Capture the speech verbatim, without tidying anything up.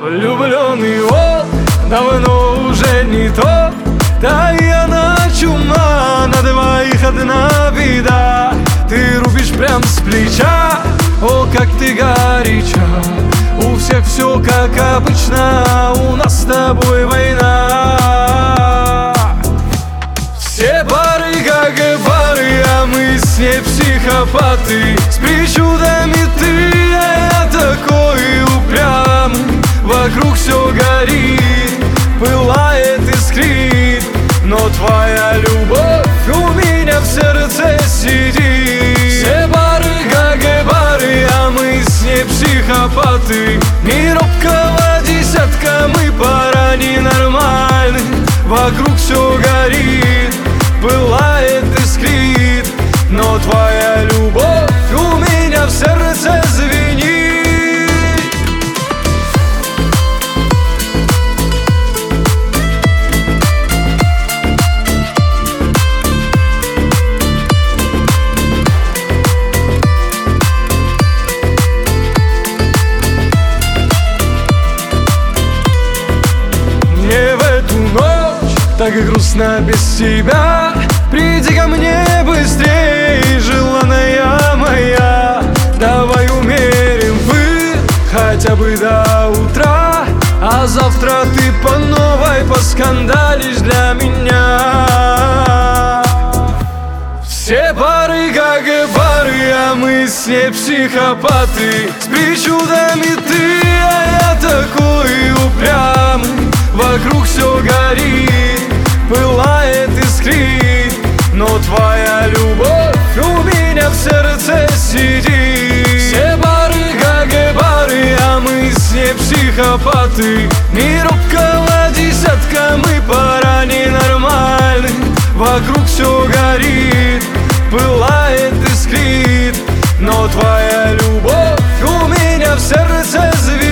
Влюбленный волк давно уже не тот. Да и она чума, на двоих одна беда. Ты рубишь прям с плеча, о, как ты горяча. У всех все как обычно, у нас с тобой война. Все пары как пары, а мы с ней психопаты. С причудами ты, а я такой упрямый. Вокруг все горит, пылает, искрит, но твоя любовь у меня в сердце сидит. Все пары как пары, а мы с ней психопаты. Не робкого десятка, мы пара ненормальных. Вокруг все горит, пылает, искрит, но твоя любовь у меня в сердце звенит. Мне в эту ночь так грустно без тебя. Приди ко мне быстрее, желанная моя. Давай умерим пыл хотя бы до утра, а завтра ты по новой поскандалишь для меня. Все пары как пары, а мы с ней психопаты. С причудами ты, а я такой упрямый. Вокруг все горит, пылает, искрит, но твоя любовь у меня в сердце сидит. Все пары как пары, а мы с ней психопаты. Не робкого десятка, мы пара ненормальных. Вокруг все горит, пылает, искрит, но твоя любовь у меня в сердце звенит.